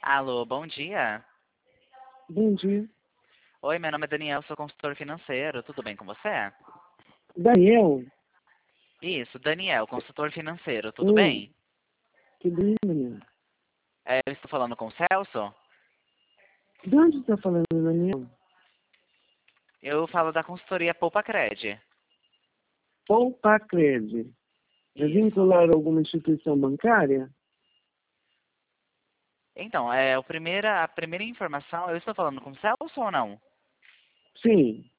Alô, bom dia. Bom dia. Oi, meu nome é Daniel, sou consultor financeiro. Tudo bem com você? Daniel? Isso, Daniel, consultor financeiro. Tudo Oi, bem? tudo bem, Daniel? Eu estou falando com o Celso. De onde você está falando, Daniel? Eu falo da consultoria Poupa Cred. Poupa-Cred. É Isso. vincular a alguma instituição bancária? Então, a primeira informação, eu estou falando com o Celso ou não? Sim.